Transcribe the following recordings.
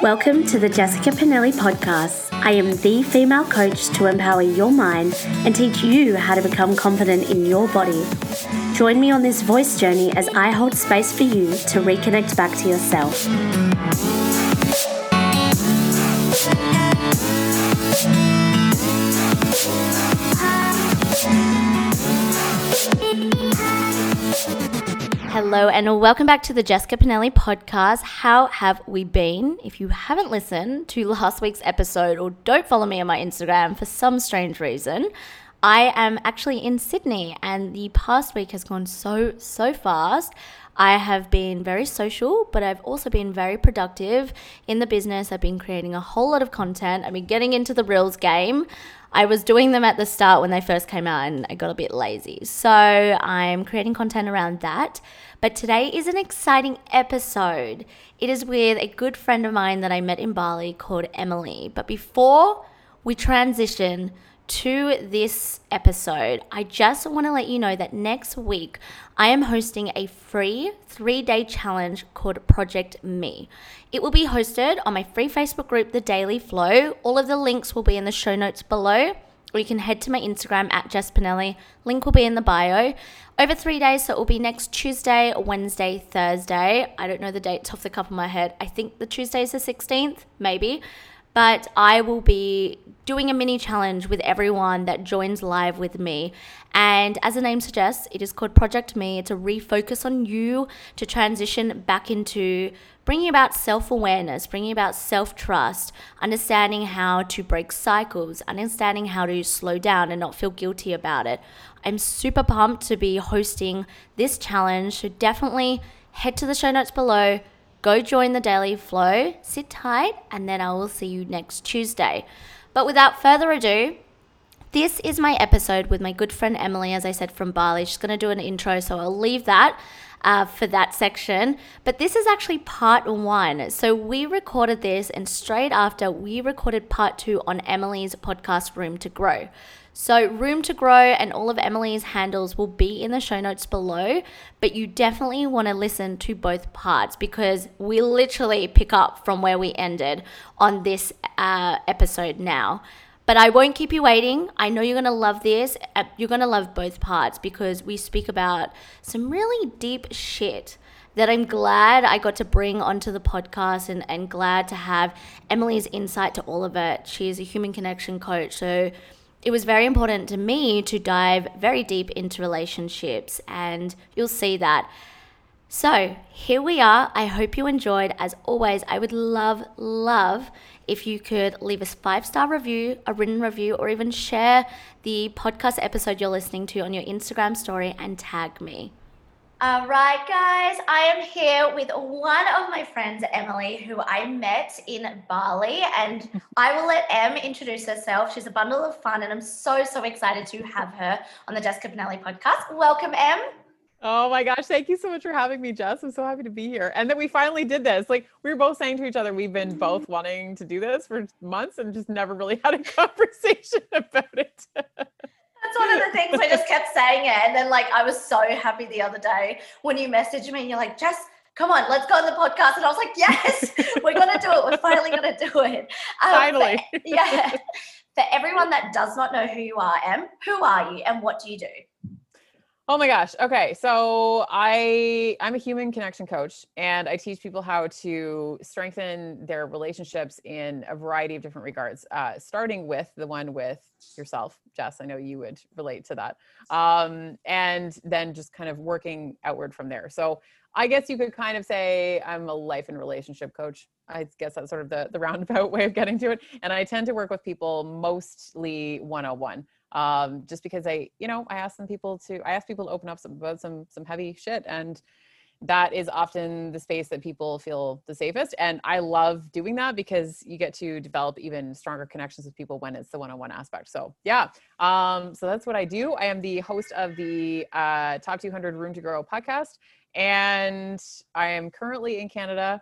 Welcome to the Jessica Pinelli podcast. I am the female coach to empower your mind and teach you how to become confident in your body. Join me on this voice journey as I hold space for you to reconnect back to yourself. Hello and welcome back to the Jessica Pinelli podcast. How have we been? If you haven't listened to last week's episode or don't follow me on my Instagram for some strange reason, I am actually in Sydney and the past week has gone so fast. I have been very social, but I've also been very productive in the business. I've been creating a whole lot of content. I've been getting into the Reels game. I was doing them at the start when they first came out and I got a bit lazy. So I'm creating content around that. But today is an exciting episode. It is with a good friend of mine that I met in Bali called Emily. But before we transition to this episode, I just want to let you know that next week I am hosting a free 3-day challenge called Project Me. It will be hosted on my free Facebook group, The Daily Flow. All of the links will be in the show notes below, or you can head to my Instagram at Jess Pinelli. Link will be in the bio. Over 3 days, so it will be next Tuesday, Wednesday, Thursday. I don't know the dates off the cup of my head. I think the Tuesday is the 16th, maybe. But I will be doing a mini challenge with everyone that joins live with me. And as the name suggests, it is called Project Me. It's a refocus on you to transition back into bringing about self-awareness, bringing about self-trust, understanding how to break cycles, understanding how to slow down and not feel guilty about it. I'm super pumped to be hosting this challenge. So definitely head to the show notes below. Go join the Daily Flow, sit tight, and then I will see you next Tuesday. But without further ado, this is my episode with my good friend Emily, as I said, from Bali. She's going to do an intro, so I'll leave that for that section. But this is actually part 1. So we recorded this, and straight after, we recorded part 2 on Emily's podcast, Room to Grow. So Room to Grow and all of Emily's handles will be in the show notes below, but you definitely want to listen to both parts because we literally pick up from where we ended on this episode now. But I won't keep you waiting. I know you're going to love this. You're going to love both parts because we speak about some really deep shit that I'm glad I got to bring onto the podcast and glad to have Emily's insight to all of it. She's a human connection coach, so it was very important to me to dive very deep into relationships, and you'll see that. So here we are. I hope you enjoyed. As always, I would love if you could leave us 5-star review, a written review, or even share the podcast episode you're listening to on your Instagram story and tag me. All right, guys, I am here with one of my friends, Emily, who I met in Bali, and I will let Em introduce herself. She's a bundle of fun, and I'm so excited to have her on the Jessica Pinelli podcast. Welcome, Em. Oh my gosh, thank you so much for having me, Jess. I'm so happy to be here. And that we finally did this. Like, we were both saying to each other, we've been both wanting to do this for months and just never really had a conversation about it. That's one of the things I just kept saying it. And then I was so happy the other day when you messaged me and you're like, Jess, come on, let's go on the podcast. And I was like, yes, we're going to do it. We're finally going to do it. Finally. For everyone that does not know who you are, Em, who are you and what do you do? Oh my gosh. Okay. So I'm a human connection coach and I teach people how to strengthen their relationships in a variety of different regards, starting with the one with yourself, Jess. I know you would relate to that. And then just kind of working outward from there. So I guess you could kind of say I'm a life and relationship coach. I guess that's sort of the roundabout way of getting to it. And I tend to work with people mostly one-on-one. Just because I ask people to open up about some heavy shit. And that is often the space that people feel the safest. And I love doing that because you get to develop even stronger connections with people when it's the one-on-one aspect. So yeah. So that's what I do. I am the host of the Top 200 Room to Grow podcast. And I am currently in Canada.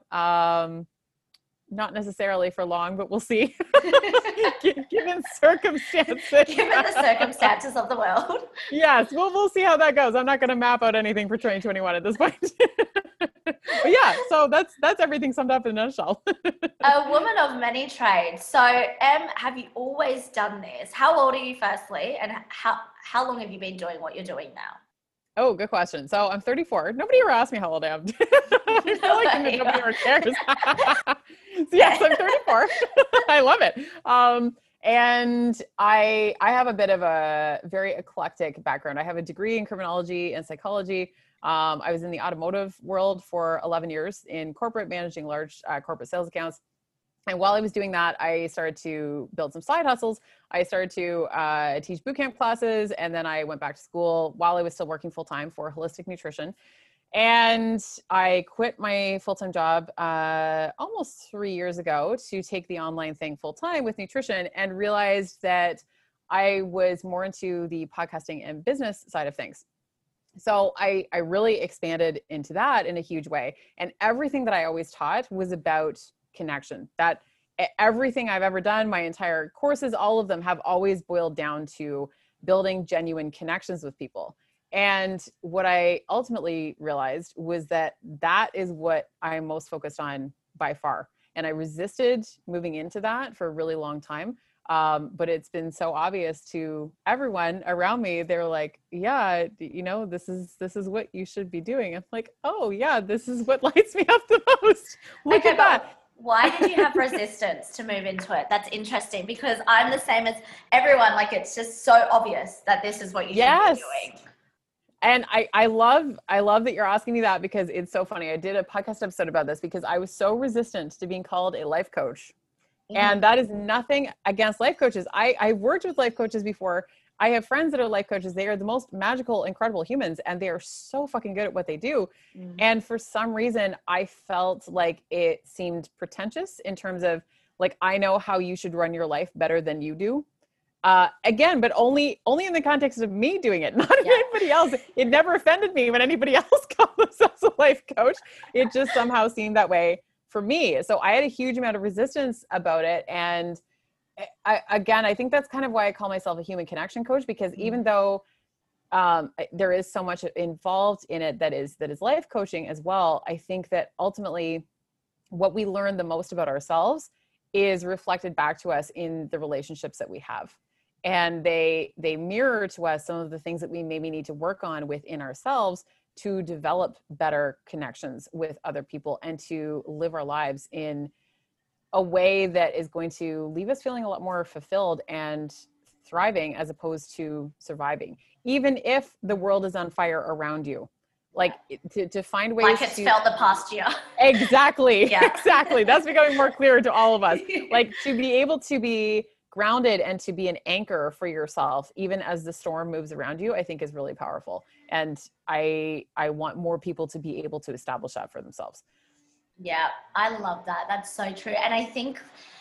Not necessarily for long, but we'll see. Given circumstances. Given the circumstances of the world. Yes, we'll see how that goes. I'm not going to map out anything for 2021 at this point. But yeah, so that's everything summed up in a nutshell. A woman of many trades. So, have you always done this? How old are you, firstly, and how long have you been doing what you're doing now? Oh, good question. So I'm 34. Nobody ever asked me how old I am. I feel like nobody ever cares. So yes, I'm 34. I love it. And I have a bit of a very eclectic background. I have a degree in criminology and psychology. I was in the automotive world for 11 years in corporate, managing large corporate sales accounts. And while I was doing that, I started to build some side hustles. I started to teach bootcamp classes, and then I went back to school while I was still working full-time for holistic nutrition. And I quit my full-time job almost 3 years ago to take the online thing full-time with nutrition, and realized that I was more into the podcasting and business side of things. So I really expanded into that in a huge way. And everything that I always taught was about connection. That everything I've ever done, my entire courses, all of them have always boiled down to building genuine connections with people. And what I ultimately realized was that that is what I'm most focused on by far. And I resisted moving into that for a really long time. But it's been so obvious to everyone around me. They're like, yeah, this is what you should be doing. I'm like, oh yeah, this is what lights me up the most. Look at that. Why did you have resistance to move into it? That's interesting, because I'm the same as everyone. Like, it's just so obvious that this is what you should be doing. And I love that you're asking me that, because it's so funny. I did a podcast episode about this because I was so resistant to being called a life coach. Mm-hmm. And that is nothing against life coaches. I've worked with life coaches before. I have friends that are life coaches. They are the most magical, incredible humans, and they are so fucking good at what they do. Mm-hmm. And for some reason, I felt like it seemed pretentious in terms of, like, I know how you should run your life better than you do. Again, but only in the context of me doing it, not anybody else. It never offended me when anybody else called themselves a life coach. It just somehow seemed that way for me. So I had a huge amount of resistance about it. And I think that's kind of why I call myself a human connection coach, because even though there is so much involved in it that is life coaching as well, I think that ultimately what we learn the most about ourselves is reflected back to us in the relationships that we have. And they mirror to us some of the things that we maybe need to work on within ourselves to develop better connections with other people and to live our lives in a way that is going to leave us feeling a lot more fulfilled and thriving, as opposed to surviving, even if the world is on fire around you. Like, to find ways like it's felt the past year. Exactly. Exactly. That's becoming more clear to all of us. Like, to be able to be grounded and to be an anchor for yourself, even as the storm moves around you, I think is really powerful. And I want more people to be able to establish that for themselves. Yeah, I love that. That's so true. And I think,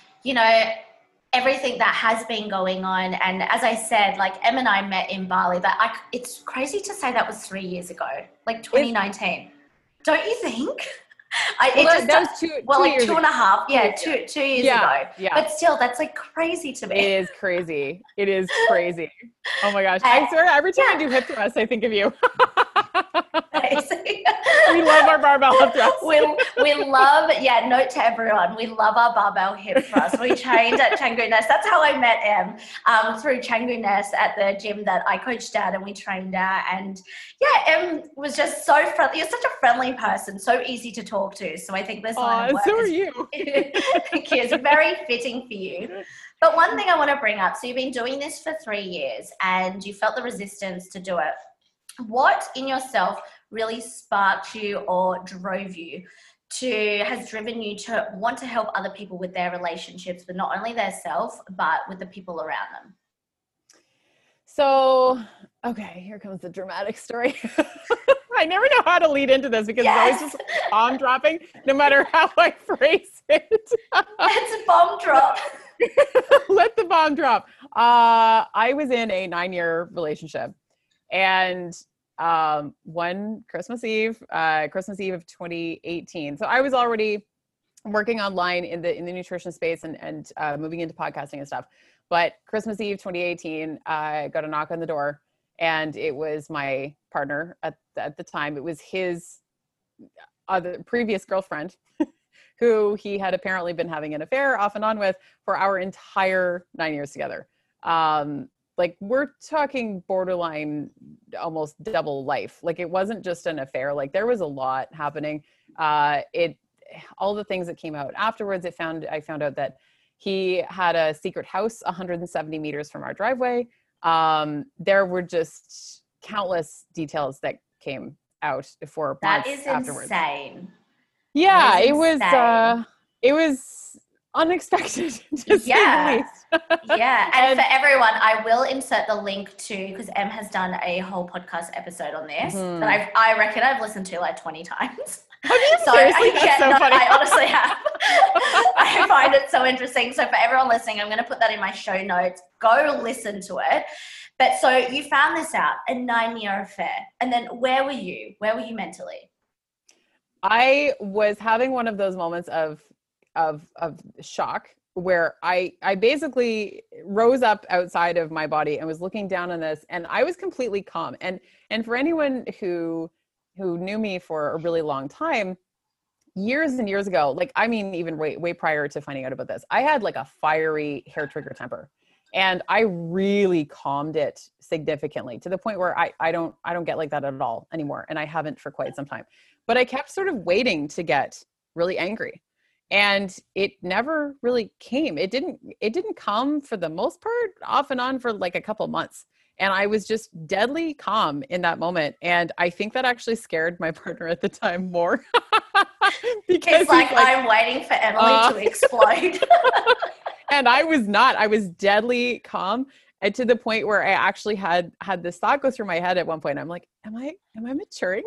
everything that has been going on. And as I said, like, Em and I met in Bali, but it's crazy to say that was 3 years ago, like 2019. Don't you think? That was 2 years 2 and a half. Yeah, two years ago. Yeah. But still, that's like crazy to me. It is crazy. Oh my gosh. I swear, every time I do hip thrusts, I think of you. We love our barbell hip thrusts. We love, note to everyone, we love our barbell hip thrusts. We trained at Canggu Nest. That's how I met Em, through Canggu Nest at the gym that I coached at, and we trained at. And Em was just so friendly. You're such a friendly person, so easy to talk to. So I think this line of work so are you. Thank you. It's very fitting for you. But one thing I want to bring up, so you've been doing this for 3 years and you felt the resistance to do it. What in yourself really sparked you or has driven you to want to help other people with their relationships, with not only their self, but with the people around them? So, okay, here comes the dramatic story. I never know how to lead into this because it's always just bomb dropping, no matter how I phrase it. It's a bomb drop. Let the bomb drop. I was in a 9-year relationship, and one Christmas Eve of 2018. So I was already working online in the nutrition space and moving into podcasting and stuff. But Christmas Eve 2018, I got a knock on the door, and it was my partner at the time. It was his other previous girlfriend who he had apparently been having an affair off and on with for our entire 9 years together. Like we're talking borderline almost double life. Like it wasn't just an affair. Like there was a lot happening. All the things that came out afterwards, I found out that he had a secret house 170 meters from our driveway. There were just countless details that came out for months afterwards. That is insane. Yeah, it was unexpected, to say the least. Yeah, and for everyone, I will insert the link to, because Em has done a whole podcast episode on this that I reckon I've listened to like 20 times. Have you? So seriously? That's so funny. I honestly have. I find it so interesting. So for everyone listening, I'm going to put that in my show notes. Go listen to it. But so you found this out, a 9-year affair. And then where were you? Where were you mentally? I was having one of those moments of shock where I basically rose up outside of my body and was looking down on this, and I was completely calm. And for anyone who knew me for a really long time, years and years ago, like, I mean, even way prior to finding out about this, I had like a fiery hair trigger temper, and I really calmed it significantly to the point where I don't get like that at all anymore. And I haven't for quite some time, but I kept sort of waiting to get really angry. And it never really came. It didn't come for the most part, off and on for like a couple months. And I was just deadly calm in that moment. And I think that actually scared my partner at the time more. Because it's like, I'm waiting for Emily to explode. And I was not. I was deadly calm. And to the point where I actually had this thought go through my head at one point. I'm like, am I maturing?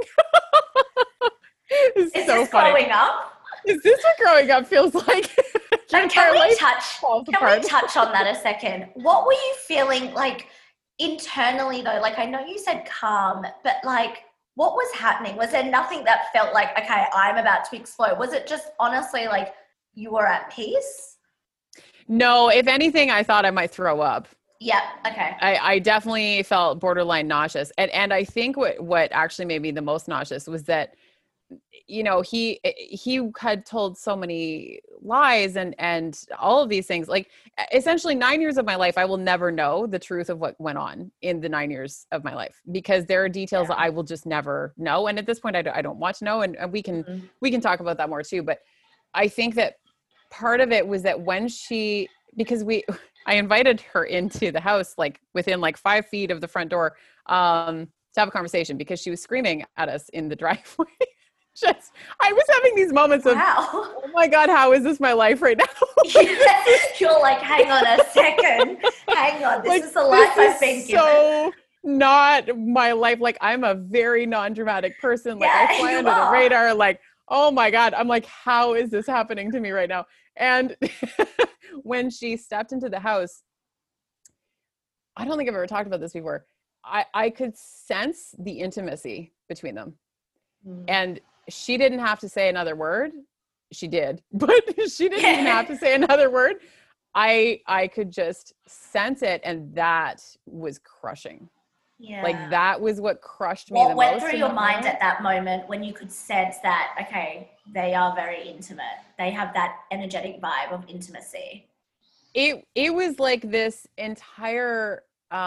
Is so this funny. Growing up? Is this what growing up feels like? Can we touch on that a second? What were you feeling like internally though? Like, I know you said calm, but like, what was happening? Was there nothing that felt like, okay, I'm about to explode? Was it just honestly like you were at peace? No, if anything, I thought I might throw up. Yeah. Okay. I definitely felt borderline nauseous. And I think what actually made me the most nauseous was that, you know, he had told so many lies and all of these things. Like essentially 9 years of my life, I will never know the truth of what went on in the 9 years of my life, because there are details that I will just never know. And at this point, I don't want to know. And we can talk about that more too. But I think that part of it was that when because I invited her into the house, like within like 5 feet of the front door, to have a conversation, because she was screaming at us in the driveway. I was having these moments of, oh my God, how is this my life right now? You're like, hang on a second. Hang on. This is the life I've been given. So not my life. Like, I'm a very non-dramatic person. Like, I fly under the radar. Like, oh my God. I'm like, how is this happening to me right now? And when she stepped into the house, I don't think I've ever talked about this before. I could sense the intimacy between them. And she didn't have to say another word. She did, but she didn't even have to say another word. I could just sense it. And that was crushing. Yeah. Like that was what crushed me the most. What went through your mind at that moment when you could sense that, okay, they are very intimate. They have that energetic vibe of intimacy. It was like this entire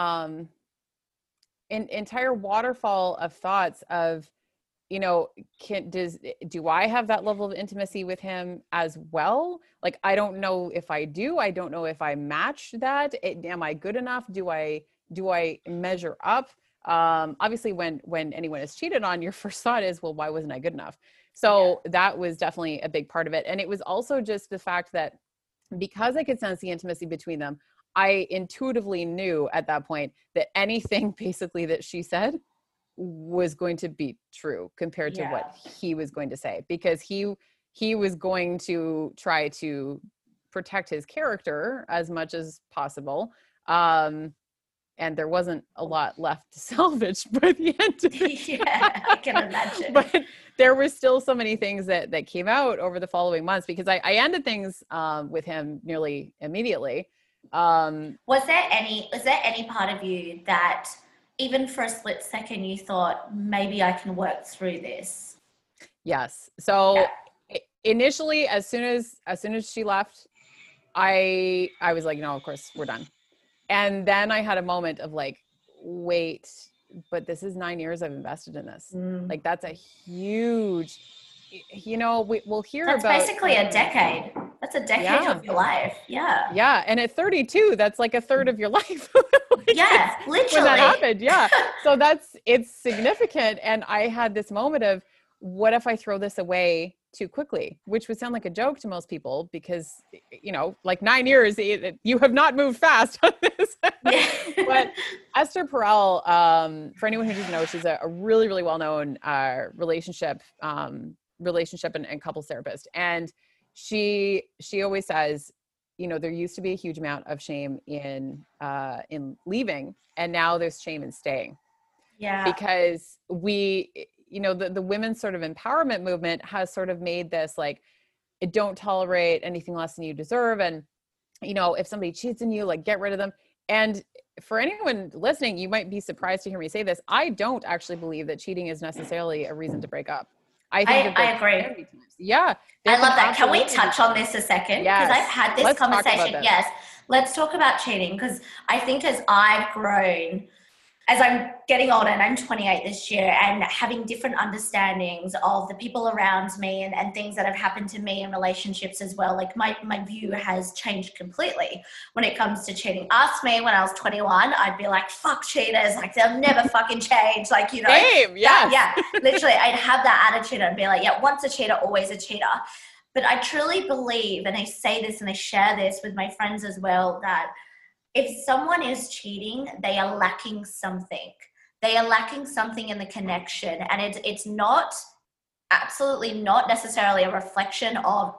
waterfall of thoughts of, you know, do I have that level of intimacy with him as well? Like, I don't know if I do. I don't know if I match that. Am I good enough? Do I measure up? Obviously when anyone is cheated on, your first thought is, well, why wasn't I good enough? So that was definitely a big part of it. And it was also just the fact that because I could sense the intimacy between them, I intuitively knew at that point that anything basically that she said was going to be true compared to what he was going to say, because he was going to try to protect his character as much as possible. And there wasn't a lot left to salvage by the end of it. Yeah, I can imagine. But there were still so many things that came out over the following months, because I ended things with him nearly immediately. Was there any part of you that even for a split second you thought, maybe I can work through this? Yes. So Yeah. initially, as soon as she left, I was like, no, of course we're done. And then I had a moment of like, wait, but this is 9 years I've invested in this. Mm. Like that's a huge, we'll hear That's about basically a decade. That's a decade yeah, of your life. Yeah. yeah. And at 32, that's like a third of your life. Like Yeah, when that literally. happened. Yeah. So it's significant. And I had this moment of, what if I throw this away too quickly, which would sound like a joke to most people because, like 9 years, you have not moved fast on this. Yeah. But Esther Perel, for anyone who doesn't know, she's a really, really well-known relationship and couples therapist. And she always says, there used to be a huge amount of shame in leaving, and now there's shame in staying. Yeah. Because the women's sort of empowerment movement has sort of made this like, don't tolerate anything less than you deserve. And, if somebody cheats on you, like get rid of them. And for anyone listening, you might be surprised to hear me say this. I don't actually believe that cheating is necessarily a reason to break up. I think I agree. Yeah. I love that. Can we touch on this a second? Because Yes. I've had this Let's conversation. talk about this. Yes. Let's talk about cheating, because I think as I've grown, as I'm getting older, and I'm 28 this year, and having different understandings of the people around me and things that have happened to me in relationships as well, like my view has changed completely when it comes to cheating. Ask me when I was 21, I'd be like, fuck cheaters, like they'll never fucking change. Like, Same, yes. yeah, literally I'd have that attitude. I'd be like, yeah, once a cheater, always a cheater. But I truly believe, and I say this and I share this with my friends as well, that if someone is cheating, they are lacking something. They are lacking something in the connection. And it's not, absolutely not necessarily a reflection of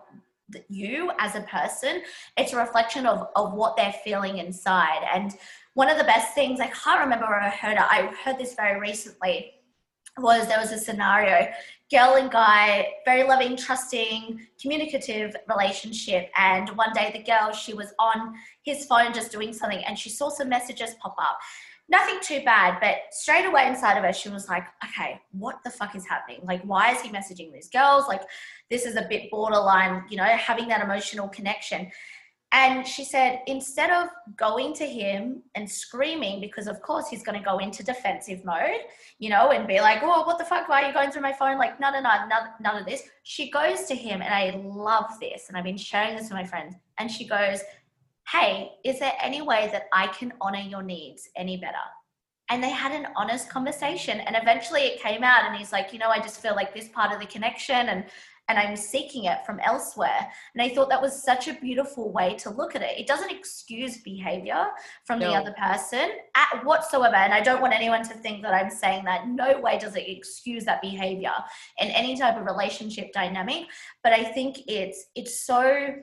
you as a person. It's a reflection of what they're feeling inside. And one of the best things, I can't remember where I heard this very recently, was there was a scenario, girl and guy, very loving, trusting, communicative relationship. And one day the girl, she was on his phone just doing something, and she saw some messages pop up. Nothing too bad, but straight away inside of her, she was like, okay, what the fuck is happening? Like, why is he messaging these girls? Like, this is a bit borderline, having that emotional connection. And she said, instead of going to him and screaming, because of course he's going to go into defensive mode, and be like, oh, what the fuck? Why are you going through my phone? Like, none of this. She goes to him, and I love this, and I've been sharing this with my friends. And she goes, hey, is there any way that I can honor your needs any better? And they had an honest conversation. And eventually it came out, and he's like, I just feel like this part of the connection, and I'm seeking it from elsewhere. And I thought that was such a beautiful way to look at it. It doesn't excuse behavior from the other person whatsoever. And I don't want anyone to think that I'm saying that. No way does it excuse that behavior in any type of relationship dynamic. But I think it's so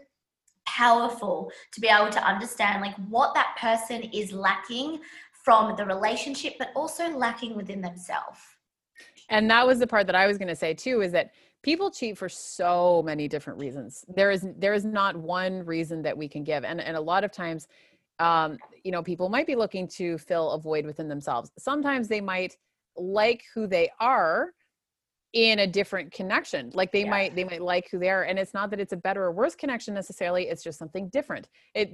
powerful to be able to understand like what that person is lacking from the relationship, but also lacking within themselves. And that was the part that I was going to say too, is that people cheat for so many different reasons. There is not one reason that we can give. And a lot of times, people might be looking to fill a void within themselves. Sometimes they might like who they are in a different connection. Like they might like who they are. And it's not that it's a better or worse connection necessarily. It's just something different.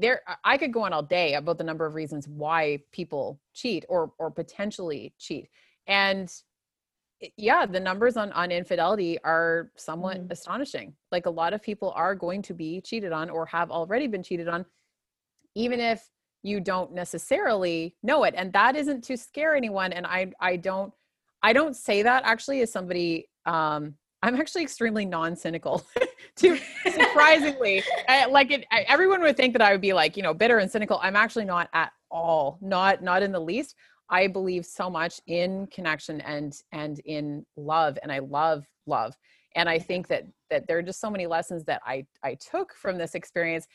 I could go on all day about the number of reasons why people cheat or potentially cheat. And the numbers on infidelity are somewhat astonishing. Like a lot of people are going to be cheated on or have already been cheated on, even if you don't necessarily know it. And that isn't to scare anyone. And I don't say that actually as somebody, I'm actually extremely non-cynical too, surprisingly. Everyone would think that I would be like, bitter and cynical. I'm actually not at all, not in the least. I believe so much in connection and in love, and I love. And I think that there are just so many lessons that I took from this experience.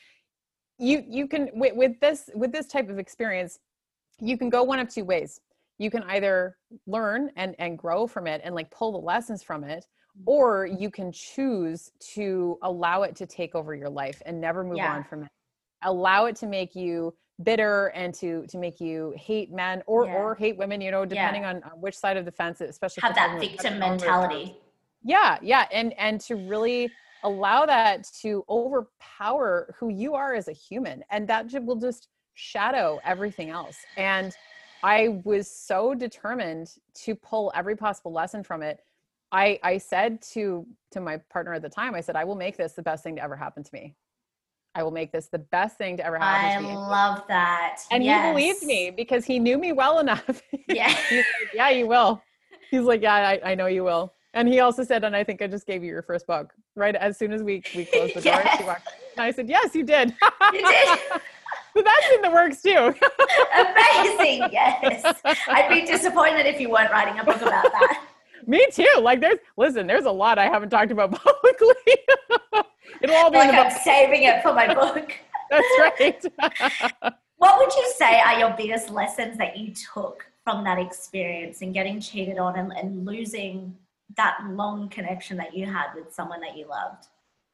You can, with this type of experience, you can go one of two ways. You can either learn and grow from it and like pull the lessons from it, or you can choose to allow it to take over your life and never move on from it. Allow it to make you bitter and to make you hate men or hate women, depending on which side of the fence, especially have that victim mentality. Yeah, yeah. And to really allow that to overpower who you are as a human. And that will just shadow everything else. And I was so determined to pull every possible lesson from it. I said to my partner at the time, I said, I will make this the best thing to ever happen to me. I will make this the best thing to ever happen I to me. love that. And he believed Yes. me because he knew me well enough. Yeah. He's like, yeah, you will. He's like, yeah, I know you will. And he also said, and I think I just gave you your first book. Right as soon as we closed the door, she Yes. walked in, and I said, yes, you did. You did. So that's in the works too. Amazing. Yes. I'd be disappointed if you weren't writing a book about that. Me too. Like there's a lot I haven't talked about publicly. It'll all be Like in the I'm book. saving it for my book. That's right. What would you say are your biggest lessons that you took from that experience and getting cheated on and losing that long connection that you had with someone that you loved?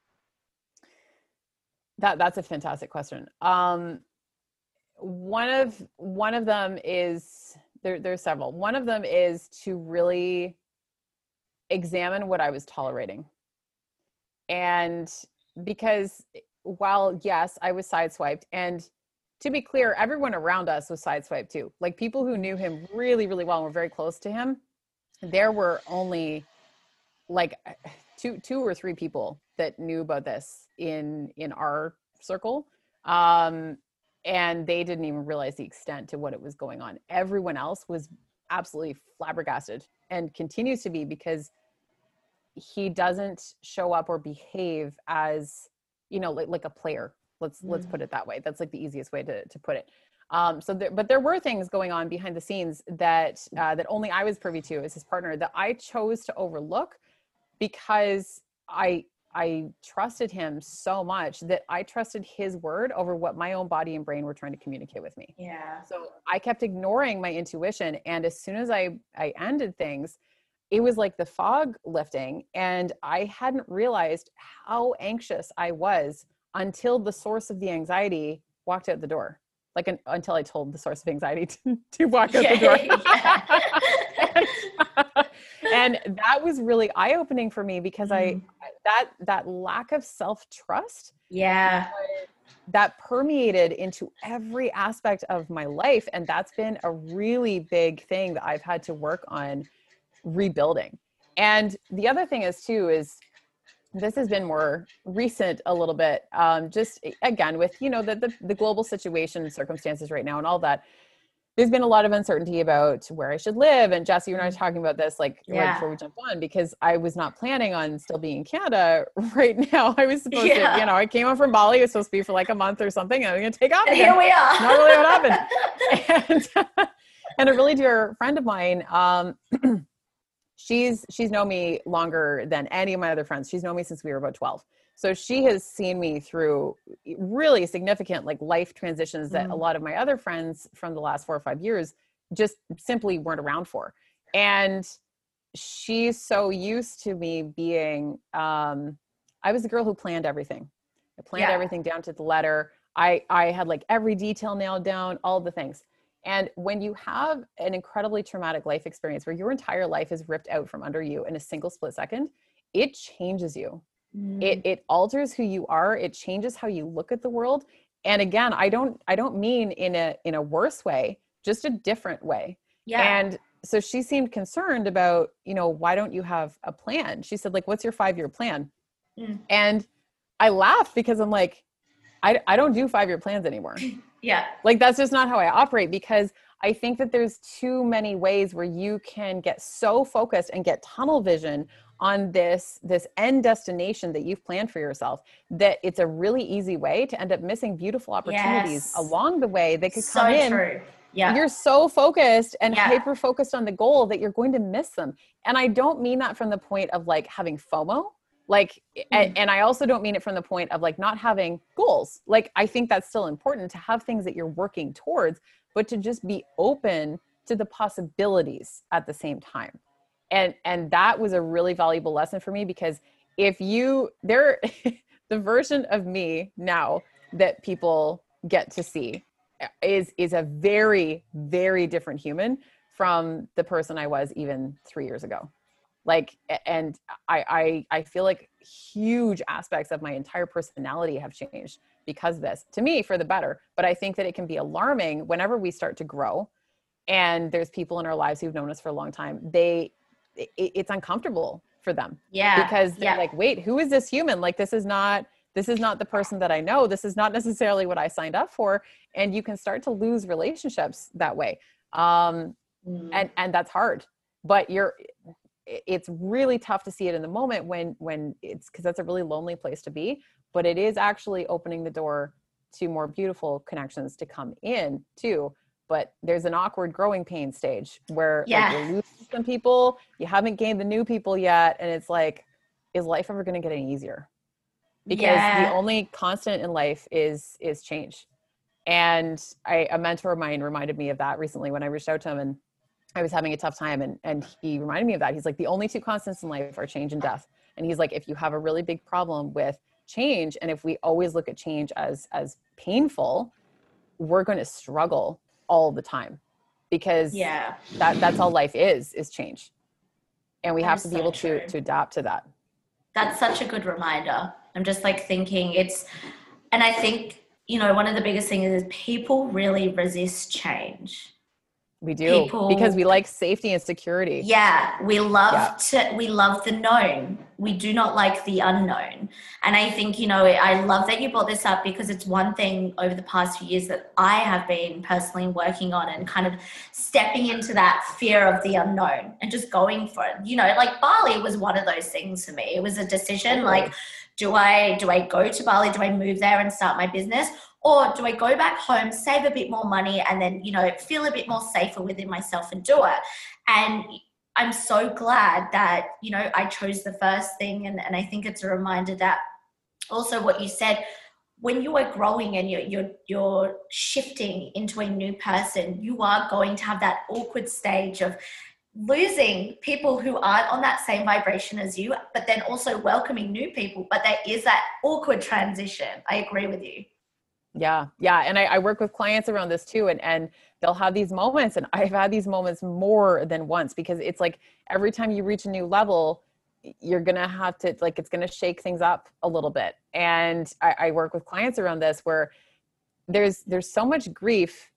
That's a fantastic question. One of them is there's several. One of them is to really examine what I was tolerating. And because while yes, I was sideswiped, and to be clear, everyone around us was sideswiped too. Like people who knew him really, really well and were very close to him, there were only like two or three people that knew about this in our circle. And they didn't even realize the extent to what it was going on. Everyone else was absolutely flabbergasted and continues to be, because he doesn't show up or behave as, like a player. Let's put it that way. That's like the easiest way to put it. But there were things going on behind the scenes that only I was privy to as his partner that I chose to overlook, because I trusted him so much that I trusted his word over what my own body and brain were trying to communicate with me. Yeah. So I kept ignoring my intuition. And as soon as I ended things, it was like the fog lifting, and I hadn't realized how anxious I was until the source of the anxiety walked out the door. Until I told the source of anxiety to walk out the door. And that was really eye-opening for me, because that lack of self-trust, that permeated into every aspect of my life. And that's been a really big thing that I've had to work on rebuilding. And the other thing is this has been more recent a little bit, just again with the global situation and circumstances right now and all that. There's been a lot of uncertainty about where I should live. And Jesse, you and I were talking about this right before we jumped on, because I was not planning on still being in Canada right now. I was supposed to, I came home from Bali. It was supposed to be for like a month or something. And I'm going to take off. And here we are. Not really what happened. And a really dear friend of mine, she's known me longer than any of my other friends. She's known me since we were about 12. So she has seen me through really significant life transitions that a lot of my other friends from the last 4 or 5 years just simply weren't around for. And she's so used to me being, I was the girl who planned everything. I planned everything down to the letter. I had every detail nailed down, all the things. And when you have an incredibly traumatic life experience where your entire life is ripped out from under you in a single split second, it changes you. It alters who you are. It changes how you look at the world. And again, I don't mean in a worse way, just a different way. Yeah. And so she seemed concerned about, why don't you have a plan? She said, what's your 5-year plan? And I laughed, because I'm like, I don't do 5-year plans anymore. Yeah. That's just not how I operate, because I think that there's too many ways where you can get so focused and get tunnel vision on this end destination that you've planned for yourself, that it's a really easy way to end up missing beautiful opportunities along the way that could come in. True. Yeah. You're so focused and hyper focused on the goal that you're going to miss them. And I don't mean that from the point of having FOMO. And I also don't mean it from the point of not having goals. I think that's still important to have things that you're working towards, but to just be open to the possibilities at the same time. And that was a really valuable lesson for me, because the version of me now that people get to see is a very, very different human from the person I was even 3 years ago. Like, and I feel like huge aspects of my entire personality have changed because of this, to me, for the better. But I think that it can be alarming whenever we start to grow and there's people in our lives who've known us for a long time. It's uncomfortable for them. Yeah. Because they're like, wait, who is this human? Like, this is not the person that I know. This is not necessarily what I signed up for. And you can start to lose relationships that way. And that's hard, but it's really tough to see it in the moment when it's, because that's a really lonely place to be, but it is actually opening the door to more beautiful connections to come in too. But there's an awkward growing pain stage where like, you're losing some people, you haven't gained the new people yet. And it's like, is life ever going to get any easier? Because the only constant in life is change. And a mentor of mine reminded me of that recently when I reached out to him and I was having a tough time, and he reminded me of that. He's like, the only two constants in life are change and death. And he's like, if you have a really big problem with change, and if we always look at change as painful, we're going to struggle all the time, because that's all life is change. And we have to be able to adapt to that. That's such a good reminder. I'm just like thinking and I think, one of the biggest things is people really resist change. We do, because we like safety and security. Yeah. We love the known. We do not like the unknown. And I think, I love that you brought this up, because it's one thing over the past few years that I have been personally working on, and kind of stepping into that fear of the unknown and just going for it. Like Bali was one of those things for me. It was a decision, like, do I go to Bali? Do I move there and start my business? Or do I go back home, save a bit more money, and then, feel a bit more safer within myself and do it? And I'm so glad that, I chose the first thing. And I think it's a reminder that also what you said, when you are growing and you're shifting into a new person, you are going to have that awkward stage of losing people who aren't on that same vibration as you, but then also welcoming new people. But there is that awkward transition. I agree with you. Yeah. Yeah. And I work with clients around this too. And they'll have these moments, and I've had these moments more than once, because it's like every time you reach a new level, you're going to have to, like, it's going to shake things up a little bit. And I work with clients around this where there's so much grief.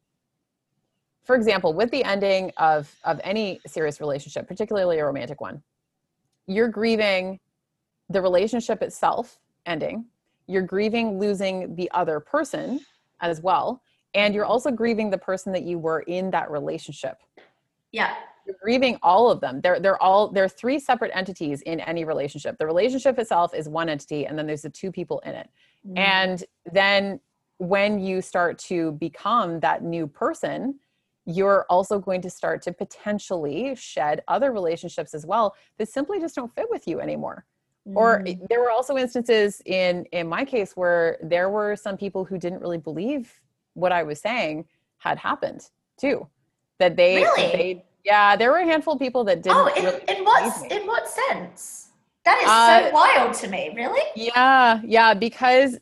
For example, with the ending of any serious relationship, particularly a romantic one, you're grieving the relationship itself ending. You're grieving losing the other person as well. And you're also grieving the person that you were in that relationship. Yeah. You're grieving all of them. They're three separate entities in any relationship. The relationship itself is one entity, and then there's the two people in it. Mm. And then when you start to become that new person, you're also going to start to potentially shed other relationships as well that simply just don't fit with you anymore. Or there were also instances in my case where there were some people who didn't really believe what I was saying had happened too. That there were a handful of people that didn't. In what sense? That is so wild to me. Really? Yeah, because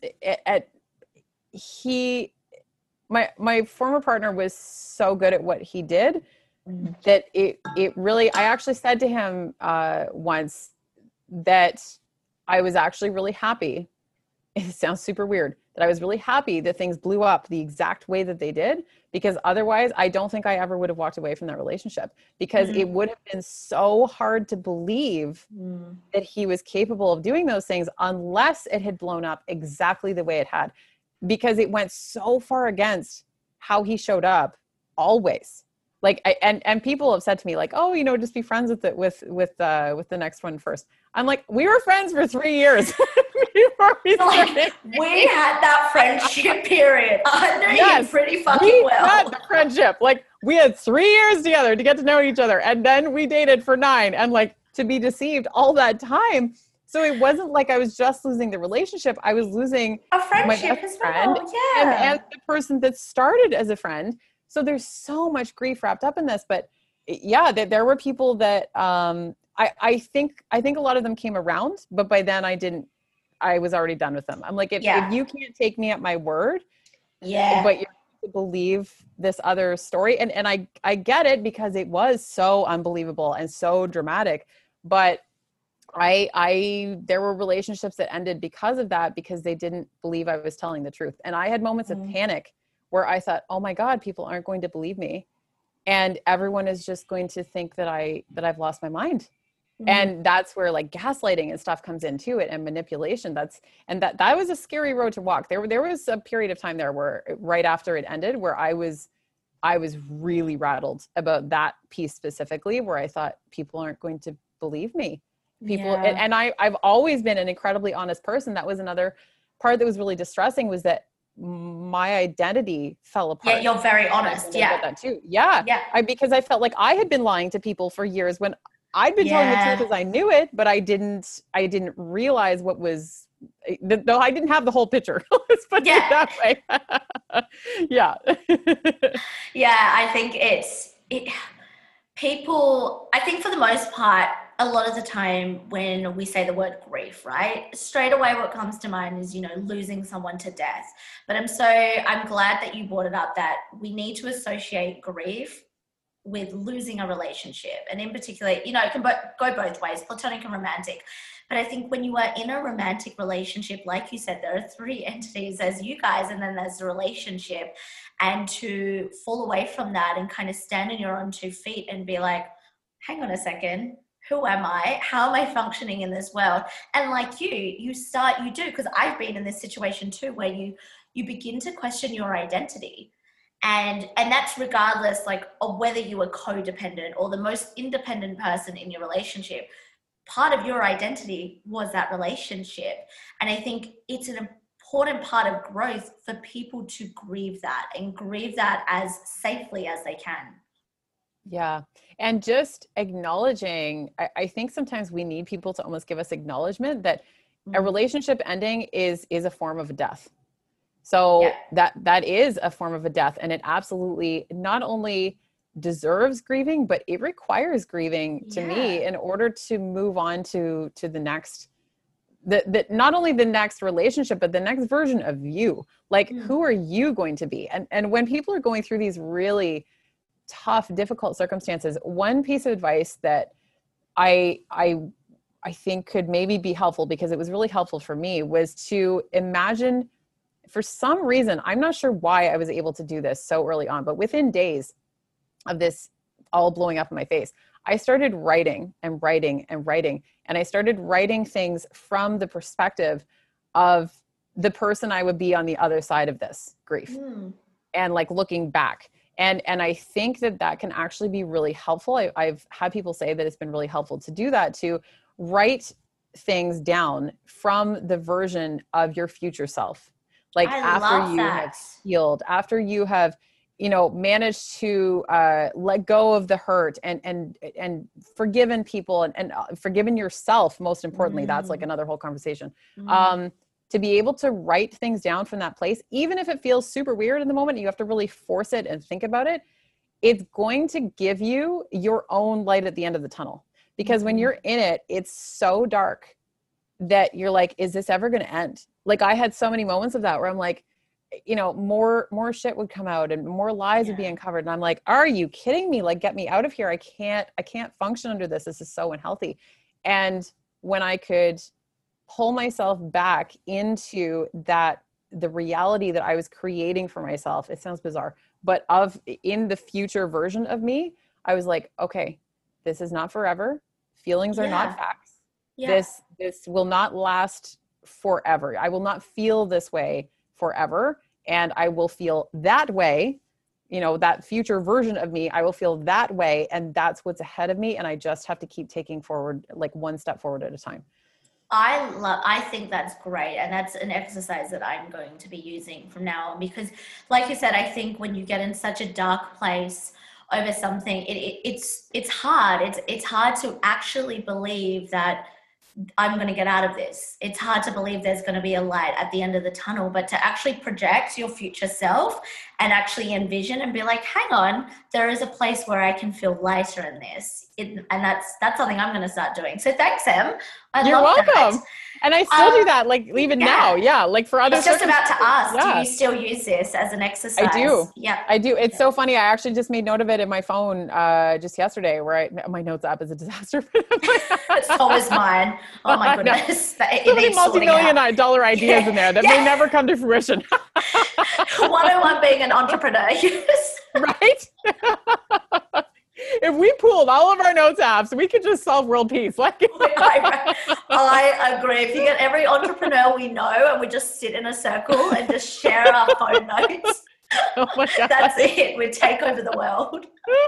my former partner was so good at what he did that it really. I actually said to him once that I was actually really happy. It sounds super weird, that I was really happy that things blew up the exact way that they did, because otherwise I don't think I ever would have walked away from that relationship, because it would have been so hard to believe that he was capable of doing those things unless it had blown up exactly the way it had, because it went so far against how he showed up always. Like, and people have said to me, like, oh, just be friends with the next one first. I'm like, we were friends for 3 years before we started. We had that friendship period. I know you pretty fucking well. We had the friendship. Like, we had 3 years together to get to know each other, and then we dated for 9, and like, to be deceived all that time. So it wasn't like I was just losing the relationship. I was losing a friendship my best friend, and the person that started as a friend. So there's so much grief wrapped up in this, but yeah, there were people that I think a lot of them came around, but by then I was already done with them. I'm like, if you can't take me at my word, but you're going to believe this other story, and I get it, because it was so unbelievable and so dramatic, But there were relationships that ended because of that, because they didn't believe I was telling the truth. And I had moments of panic where I thought, oh my God, people aren't going to believe me. And everyone is just going to think that I've lost my mind. And that's where like gaslighting and stuff comes into it, and manipulation. That was a scary road to walk. There was a period of time there where right after it ended, where I was really rattled about that piece specifically, where I thought people aren't going to believe me. And I've always been an incredibly honest person. That was another part that was really distressing, was that my identity fell apart. Yeah, you're very honest. Yeah. That too. Yeah. Because I felt like I had been lying to people for years when I'd been telling the truth as I knew it, but I didn't realize what was, though I didn't have the whole picture. Let's put it that way. Yeah. Yeah. I think I think for the most part, a lot of the time when we say the word grief, right, straight away what comes to mind is, losing someone to death. But I'm glad that you brought it up, that we need to associate grief with losing a relationship. And in particular, it can go both ways, platonic and romantic. But I think when you are in a romantic relationship, like you said, there are three entities. There's you guys, and then there's the relationship. And to fall away from that and kind of stand on your own 2 feet and be like, hang on a second, who am I? How am I functioning in this world? And like you do, because I've been in this situation too, where you begin to question your identity. And that's regardless like of whether you are codependent or the most independent person in your relationship. Part of your identity was that relationship. And I think it's an important part of growth for people to grieve that, and grieve that as safely as they can. Yeah. And just acknowledging, I think sometimes we need people to almost give us acknowledgement that a relationship ending is a form of a death. So that is a form of a death, and it absolutely not only deserves grieving, but it requires grieving to me in order to move on to the next, not only the next relationship, but the next version of you. Like, who are you going to be? And when people are going through these really tough, difficult circumstances, one piece of advice that I think could maybe be helpful, because it was really helpful for me, was to imagine, for some reason, I'm not sure why I was able to do this so early on, but within days of this all blowing up in my face, I started writing and writing and writing. And I started writing things from the perspective of the person I would be on the other side of this grief, and like looking back. And I think that can actually be really helpful. I've had people say that it's been really helpful to do that, to write things down from the version of your future self. Like after you have healed, after you have, managed to let go of the hurt and forgiven people and forgiven yourself, most importantly. That's like another whole conversation. To be able to write things down from that place, even if it feels super weird in the moment, you have to really force it and think about it. It's going to give you your own light at the end of the tunnel. Because when you're in it, it's so dark that you're like, is this ever going to end? Like, I had so many moments of that where I'm like, more shit would come out and more lies would be uncovered. And I'm like, are you kidding me? Like, get me out of here. I can't function under this. This is so unhealthy. And when I could pull myself back into the reality that I was creating for myself, it sounds bizarre, but in the future version of me, I was like, okay, this is not forever. Feelings are not facts. This will not last forever. I will not feel this way forever. And I will feel that way, that future version of me, I will feel that way. And that's what's ahead of me. And I just have to keep taking forward, like one step forward at a time. I think that's great. And that's an exercise that I'm going to be using from now on, because like you said, I think when you get in such a dark place over something, it's hard. It's hard to actually believe that I'm going to get out of this. It's hard to believe there's going to be a light at the end of the tunnel, but to actually project your future self and actually envision and be like, hang on, there is a place where I can feel lighter in this. And that's something I'm going to start doing. So thanks, Em. You're welcome. And I still do that, like even now. Yeah. Like for other I was just about to ask, yeah. do you still use this as an exercise? I do. Yeah. I do. It's so funny. I actually just made note of it in my phone just yesterday where my notes app is a disaster. It's always mine. Oh my goodness. So many multi-million dollar ideas in there that may never come to fruition. 101 being an entrepreneur. Yes. Right? If we pooled all of our notes apps, we could just solve world peace. Like I agree. If you get every entrepreneur we know and we just sit in a circle and just share our phone notes, oh my God. That's it. We take over the world.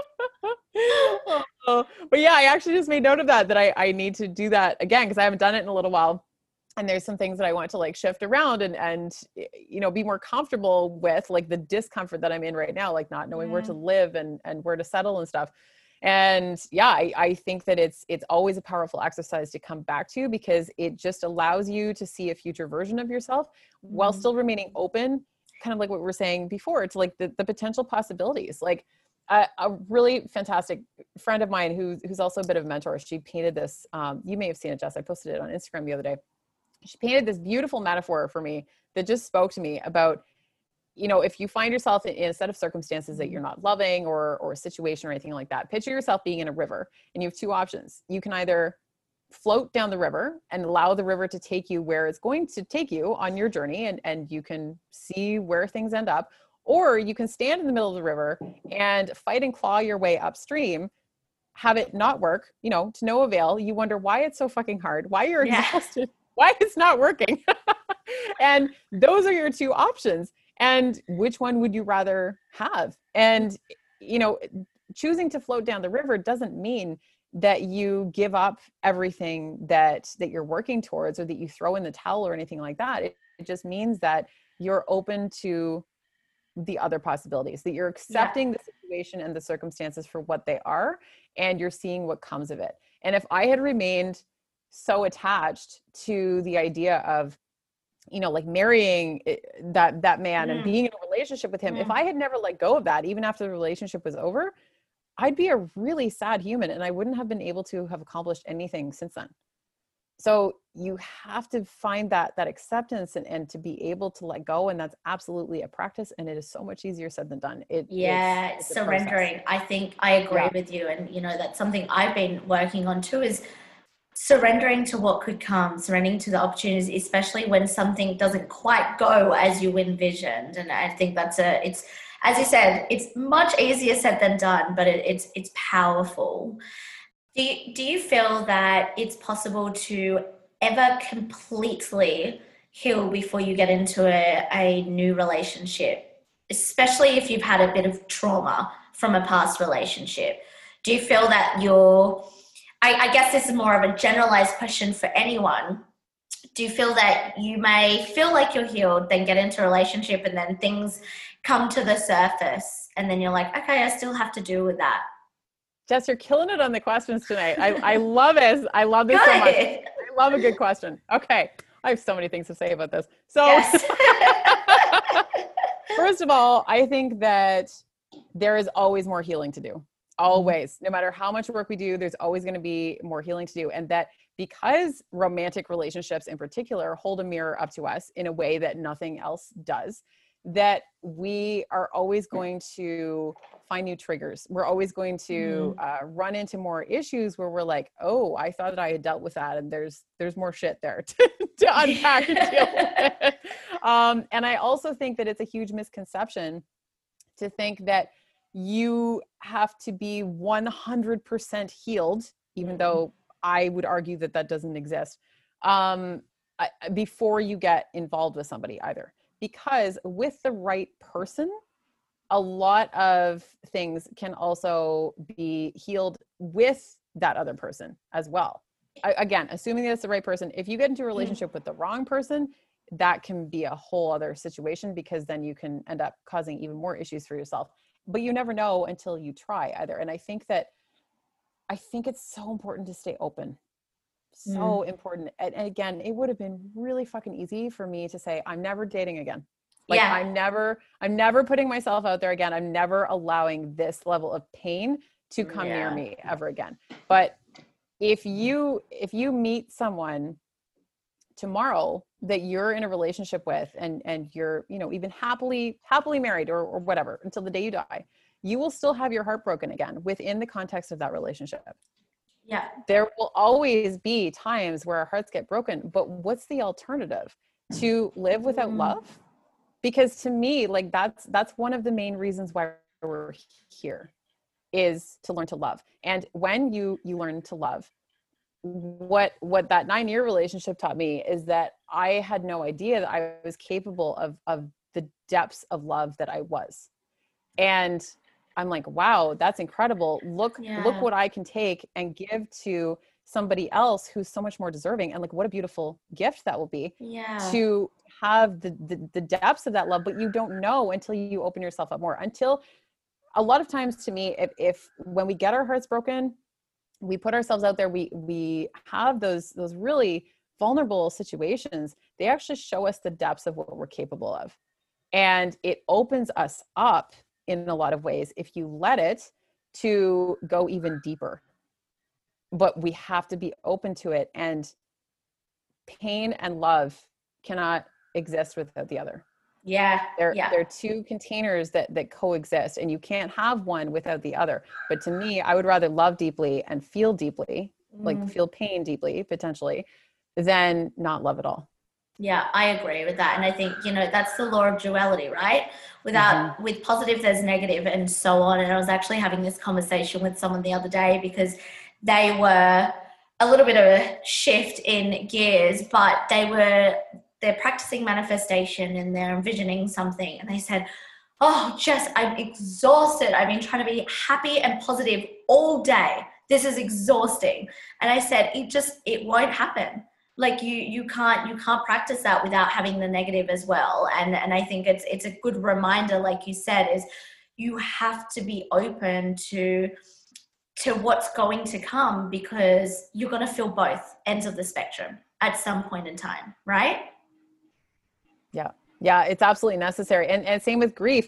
But yeah, I actually just made note of that I need to do that again because I haven't done it in a little while. And there's some things that I want to like shift around and you know, be more comfortable with, like the discomfort that I'm in right now, like not knowing where to live and where to settle and stuff. And yeah, I think that it's always a powerful exercise to come back to because it just allows you to see a future version of yourself while still remaining open, kind of like what we were saying before, to like the potential possibilities. Like a really fantastic friend of mine who's also a bit of a mentor, she painted this, you may have seen it, Jess, I posted it on Instagram the other day. She painted this beautiful metaphor for me that just spoke to me about, you know, if you find yourself in a set of circumstances that you're not loving or a situation or anything like that, picture yourself being in a river and you have two options. You can either float down the river and allow the river to take you where it's going to take you on your journey and you can see where things end up, or you can stand in the middle of the river and fight and claw your way upstream, have it not work, you know, to no avail. You wonder why it's so fucking hard, why you're exhausted, why it's not working. And those are your two options. And which one would you rather have? And, you know, choosing to float down the river doesn't mean that you give up everything that you're working towards or that you throw in the towel or anything like that. It just means that you're open to the other possibilities, that you're accepting the situation and the circumstances for what they are, and you're seeing what comes of it. And if I had remained so attached to the idea of, you know, like marrying that man and being in a relationship with him, if I had never let go of that, even after the relationship was over, I'd be a really sad human and I wouldn't have been able to have accomplished anything since then. So you have to find that acceptance and to be able to let go. And that's absolutely a practice. And it is so much easier said than done. It's surrendering. I think I agree with you. And, you know, that's something I've been working on too, is surrendering to what could come, surrendering to the opportunities, especially when something doesn't quite go as you envisioned. And I think it's, as you said, it's much easier said than done, but it's powerful. Do you feel that it's possible to ever completely heal before you get into a new relationship, especially if you've had a bit of trauma from a past relationship? Do you feel that I guess this is more of a generalized question for anyone. Do you feel that you may feel like you're healed, then get into a relationship and then things come to the surface and then you're like, okay, I still have to deal with that? Jess, you're killing it on the questions tonight. I love it. I love this so much. I love a good question. Okay. I have so many things to say about this. So yes. First of all, I think that there is always more healing to do. Always. No matter how much work we do, there's always going to be more healing to do. And that because romantic relationships in particular hold a mirror up to us in a way that nothing else does, that we are always going to find new triggers. We're always going to run into more issues where we're like, oh, I thought that I had dealt with that. And there's more shit there to unpack and deal with. And I also think that it's a huge misconception to think that you have to be 100% healed, even though I would argue that that doesn't exist, before you get involved with somebody either. Because with the right person, a lot of things can also be healed with that other person as well. Again, assuming that it's the right person. If you get into a relationship with the wrong person, that can be a whole other situation, because then you can end up causing even more issues for yourself. But you never know until you try either. And I think it's so important to stay open. So important. And again, it would have been really fucking easy for me to say, I'm never dating again. Like I'm never putting myself out there again. I'm never allowing this level of pain to come near me ever again. But if you meet someone tomorrow that you're in a relationship with, and you're, you know, even happily married or whatever until the day you die, you will still have your heart broken again within the context of that relationship. Yeah. There will always be times where our hearts get broken, but what's the alternative? To live without love? Because to me, like that's one of the main reasons why we're here, is to learn to love. And when you learn to love, what that 9-year relationship taught me is that I had no idea that I was capable of the depths of love that I was. And I'm like, wow, that's incredible. Look what I can take and give to somebody else who's so much more deserving. And like, what a beautiful gift that will be to have the depths of that love. But you don't know until you open yourself up more. Until, a lot of times to me, if when we get our hearts broken, we put ourselves out there, we have those really vulnerable situations, they actually show us the depths of what we're capable of. And it opens us up in a lot of ways, if you let it, to go even deeper. But we have to be open to it, and pain and love cannot exist without the other. They're two containers that coexist, and you can't have one without the other. But to me, I would rather love deeply and feel deeply, like feel pain deeply, potentially, than not love at all. Yeah, I agree with that. And I think, you know, that's the law of duality, right? With positive, there's negative and so on. And I was actually having this conversation with someone the other day, because they were a little bit of a shift in gears, but they're practicing manifestation and they're envisioning something. And they said, oh, Jess, I'm exhausted. I've been trying to be happy and positive all day. This is exhausting. And I said, it won't happen. Like you can't practice that without having the negative as well. And I think it's a good reminder, like you said, is you have to be open to what's going to come, because you're going to feel both ends of the spectrum at some point in time, right? Yeah, it's absolutely necessary. And same with grief.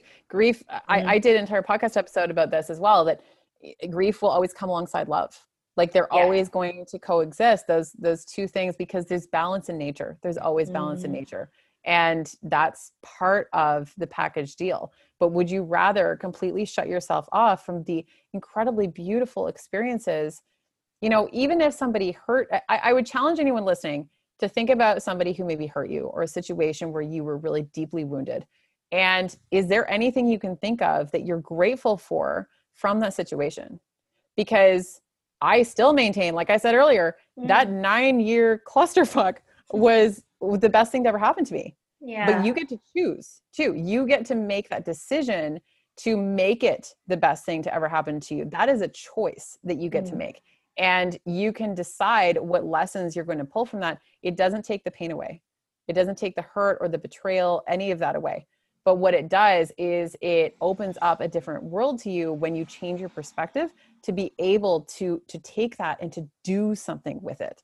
I did an entire podcast episode about this as well, that grief will always come alongside love. Like they're always going to coexist, those two things, because there's balance in nature. There's always balance in nature. And that's part of the package deal. But would you rather completely shut yourself off from the incredibly beautiful experiences? You know, even if somebody hurt, I would challenge anyone listening to think about somebody who maybe hurt you, or a situation where you were really deeply wounded. And is there anything you can think of that you're grateful for from that situation? Because I still maintain, like I said earlier, that 9-year clusterfuck was the best thing that ever happened to me. Yeah. But you get to choose too. You get to make that decision to make it the best thing to ever happen to you. That is a choice that you get to make. And you can decide what lessons you're going to pull from that. It doesn't take the pain away. It doesn't take the hurt or the betrayal, any of that away. But what it does is it opens up a different world to you when you change your perspective to be able to take that and to do something with it.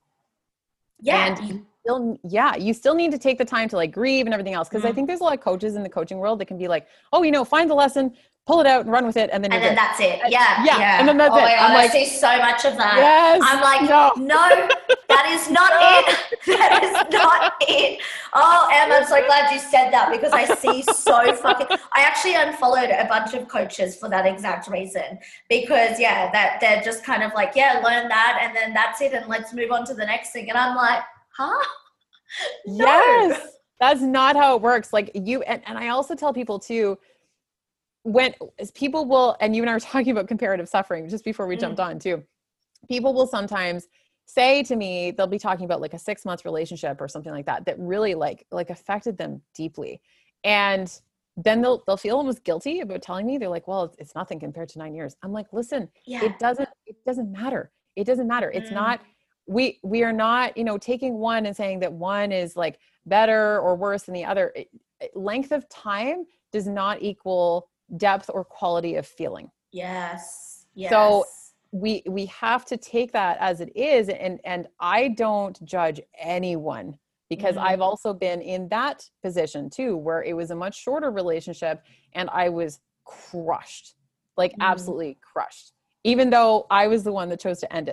Yeah. And you still need to take the time to like grieve and everything else. Cause I think there's a lot of coaches in the coaching world that can be like, oh, you know, find the lesson, pull it out and run with it. And then that's it. Yeah. And then that's it. My God, I see so much of that. Yes, I'm like, no, that is not it. That is not it. Oh, Em, I'm so glad you said that, because I see so fucking, I actually unfollowed a bunch of coaches for that exact reason, because that they're just kind of like, learn that. And then that's it. And let's move on to the next thing. And I'm like, huh? No. Yes. That's not how it works. Like you, and I also tell people too, when people will, and you and I were talking about comparative suffering just before we jumped on too, people will sometimes say to me, they'll be talking about like a 6-month relationship or something like that really like affected them deeply. And then they'll feel almost guilty about telling me. They're like, well, it's nothing compared to 9 years. I'm like, listen, it doesn't matter. It doesn't matter. It's not, we are not, you know, taking one and saying that one is like better or worse than the other. Length of time does not equal depth or quality of feeling. Yes. So we have to take that as it is. And I don't judge anyone, because I've also been in that position too, where it was a much shorter relationship and I was crushed, like absolutely crushed, even though I was the one that chose to end it.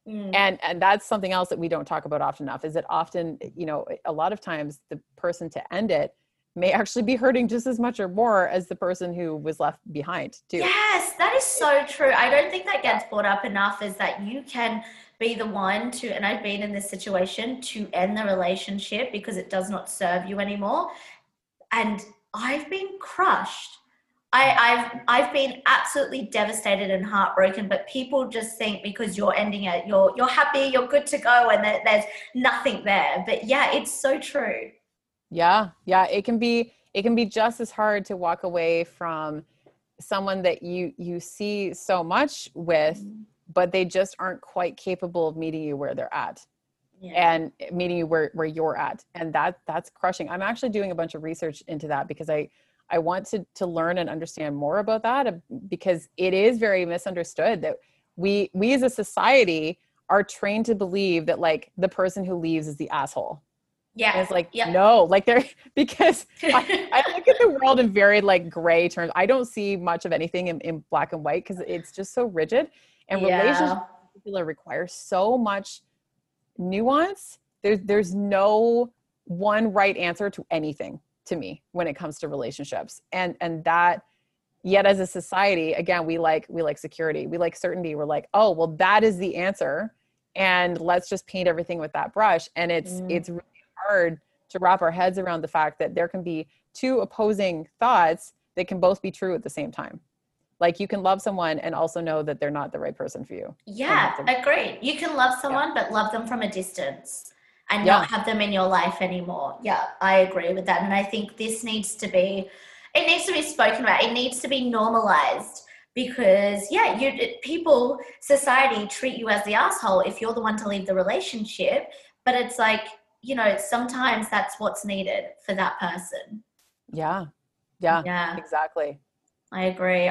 And that's something else that we don't talk about often enough, is that often, a lot of times the person to end it may actually be hurting just as much or more as the person who was left behind too. Yes, that is so true. I don't think that gets brought up enough, is that you can be the one to, and I've been in this situation, to end the relationship because it does not serve you anymore. And I've been crushed. I've been absolutely devastated and heartbroken, but people just think because you're ending it, you're happy, you're good to go, and there's nothing there. But yeah, it's so true. Yeah. It can be just as hard to walk away from someone that you see so much with, but they just aren't quite capable of meeting you where they're at. And meeting you where you're at. And that's crushing. I'm actually doing a bunch of research into that because I want to learn and understand more about that, because it is very misunderstood that we as a society are trained to believe that like the person who leaves is the asshole. Yeah. And it's like, no, like because I look at the world in very like gray terms. I don't see much of anything in black and white because it's just so rigid, and relationships in particular require so much nuance. There's no one right answer to anything to me when it comes to relationships. And that, yet as a society, again, we like security, we like certainty. We're like, oh, well, that is the answer, and let's just paint everything with that brush. And it's really hard to wrap our heads around the fact that there can be two opposing thoughts that can both be true at the same time. Like you can love someone and also know that they're not the right person for you. Yeah, agreed. You can love someone, but love them from a distance and not have them in your life anymore. Yeah, I agree with that. And I think this needs to be spoken about. It needs to be normalized because, society treat you as the asshole if you're the one to leave the relationship. But it's like, sometimes that's what's needed for that person. Yeah, exactly. I agree.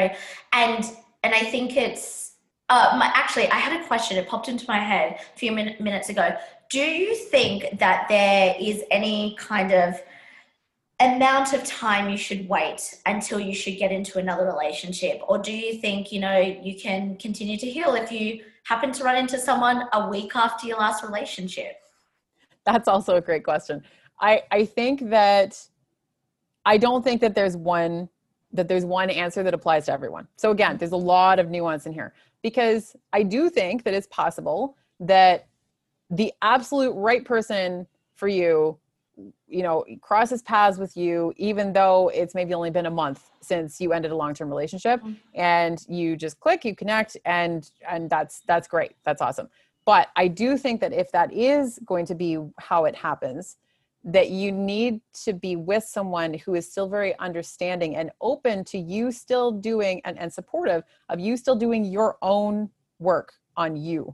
And I think it's, actually, I had a question. It popped into my head a few minutes ago. Do you think that there is any kind of amount of time you should wait until you should get into another relationship? Or do you think, you can continue to heal if you happen to run into someone a week after your last relationship? That's also a great question. I think that, I don't think that there's one answer that applies to everyone. So again, there's a lot of nuance in here, because I do think that it's possible that the absolute right person for you, crosses paths with you, even though it's maybe only been a month since you ended a long-term relationship, and you just click, you connect, and that's great. That's awesome. But I do think that if that is going to be how it happens, that you need to be with someone who is still very understanding and open to you still doing and supportive of you still doing your own work on you.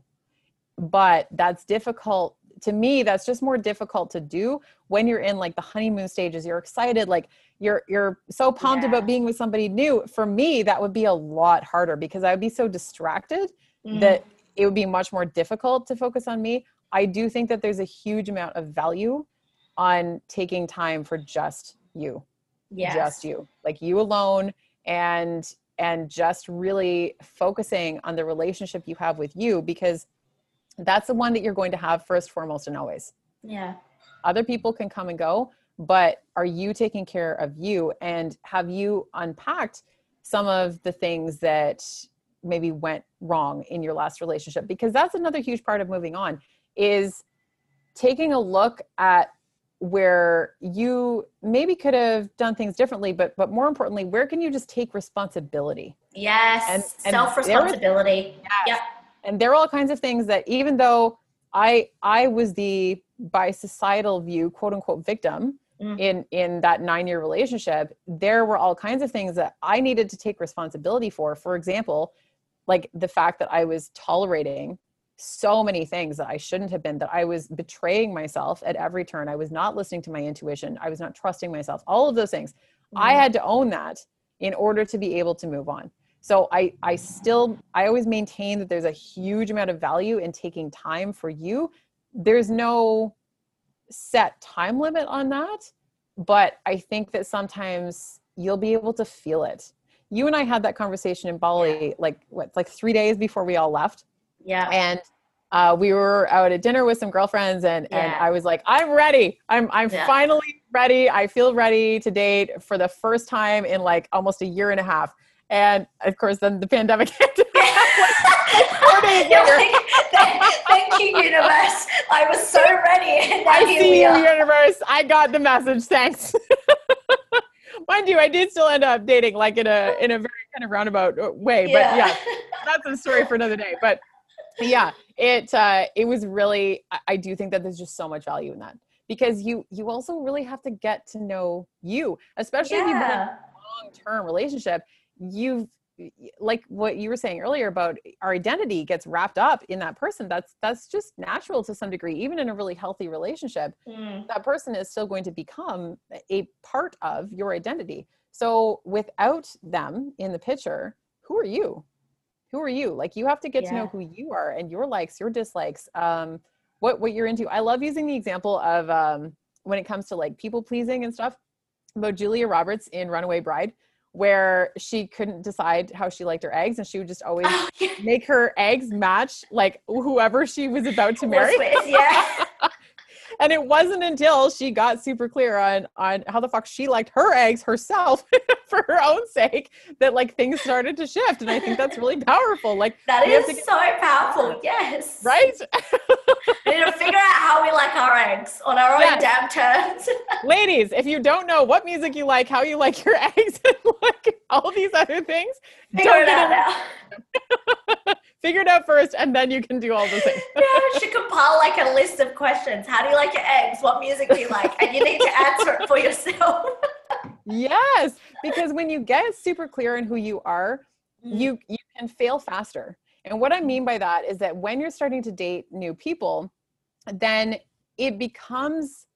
But that's difficult. To me, that's just more difficult to do when you're in like the honeymoon stages. You're excited, like you're so pumped about being with somebody new. For me, that would be a lot harder because I would be so distracted that it would be much more difficult to focus on me. I do think that there's a huge amount of value on taking time for just you, just you, like you alone, and just really focusing on the relationship you have with you, because that's the one that you're going to have first, foremost, and always. Yeah. Other people can come and go, but are you taking care of you? And have you unpacked some of the things that maybe went wrong in your last relationship? Because that's another huge part of moving on, is taking a look at where you maybe could have done things differently, but more importantly, where can you just take responsibility? Yes. And self-responsibility. Yes. And there are all kinds of things that, even though I was the, by societal view, quote unquote, victim in that 9-year relationship, there were all kinds of things that I needed to take responsibility for. For example, like the fact that I was tolerating so many things that I shouldn't have been, that I was betraying myself at every turn. I was not listening to my intuition. I was not trusting myself. All of those things. I had to own that in order to be able to move on. So I always maintain that there's a huge amount of value in taking time for you. There's no set time limit on that, but I think that sometimes you'll be able to feel it. You and I had that conversation in Bali, like 3 days before we all left. Yeah. And We were out at dinner with some girlfriends and I was like, I'm ready. I'm finally ready. I feel ready to date for the first time in like almost a year and a half. And of course, then the pandemic hit. Like 4 days later. Thank you, universe. I was so ready. And I see you, universe. I got the message. Thanks. Mind you, I did still end up dating like in a very kind of roundabout way. But yeah, that's a story for another day. But yeah, it was really, I do think that there's just so much value in that, because you also really have to get to know you, especially if you've been in a long-term relationship. You've, like what you were saying earlier about our identity gets wrapped up in that person. That's just natural to some degree. Even in a really healthy relationship, that person is still going to become a part of your identity. So without them in the picture, who are you? Who are you? Like, you have to get to know who you are and your likes, your dislikes, what you're into. I love using the example of when it comes to like people pleasing and stuff, about Julia Roberts in Runaway Bride, where she couldn't decide how she liked her eggs, and she would just always make her eggs match like whoever she was about to marry. And it wasn't until she got super clear on how the fuck she liked her eggs herself for her own sake that like things started to shift. And I think that's really powerful. Like, that is so powerful. Yes. Right? We need to figure out how we like our eggs on our own damn terms. Ladies, if you don't know what music you like, how you like your eggs, and like all these other things, figure it out now. Figure it out first, and then you can do all the things. Yeah, you should compile like a list of questions. How do you like your eggs? What music do you like? And you need to answer it for yourself. Yes, because when you get super clear in who you are, you can fail faster. And what I mean by that is that when you're starting to date new people, then it becomes